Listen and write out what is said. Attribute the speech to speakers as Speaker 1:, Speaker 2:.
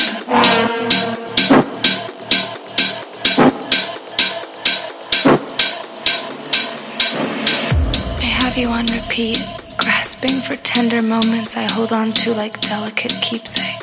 Speaker 1: You on repeat, grasping for tender moments I hold on to like delicate keepsakes.